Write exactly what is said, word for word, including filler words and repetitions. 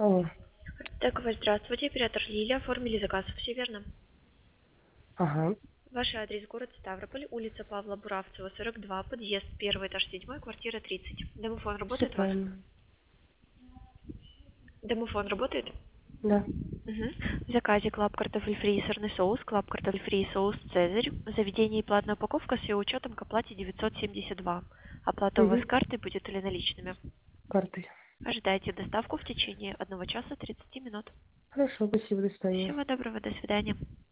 Алло. Так, вы здравствуйте, оператор Лилия, оформили заказ, все верно? Ага, Ваш адрес город Ставрополь, улица Павла Буравцева, сорок два, подъезд, первый этаж, седьмой, квартира тридцать. Домофон все работает у вас? правильно. Домофон работает? Да. Угу. В заказе клаб картофель фри и сырный соус, клаб картофель фри и соус Цезарь. Заведение и платная упаковка с ее учетом к оплате девятьсот семьдесят два. Оплата у вас Угу. картой будет или наличными? Картой. Ожидайте доставку в течение одного часа тридцати минут. Хорошо, спасибо, до свидания. Всего доброго, до свидания.